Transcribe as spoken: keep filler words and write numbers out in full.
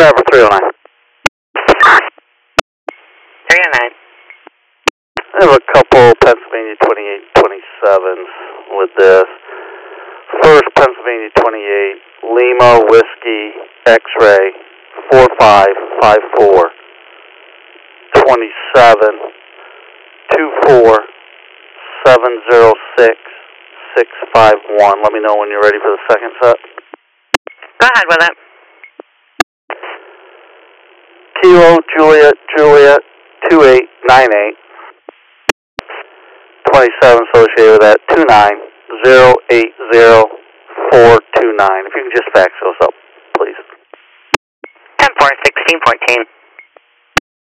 Trevor, three oh nine. three oh nine. I have a couple Pennsylvania twenty-eight twenty-sevens with this. First Pennsylvania twenty-eight, Lima Whiskey X-ray four five five four. twenty-seven, two four, seven zero six, six five one. Let me know when you're ready for the second set. Go ahead with it. Kilo Juliet Juliet two eight nine eight. twenty-seven associated with that, two nine zero eight zero four two nine. If you can just fax those up, please. ten four, sixteen fourteen.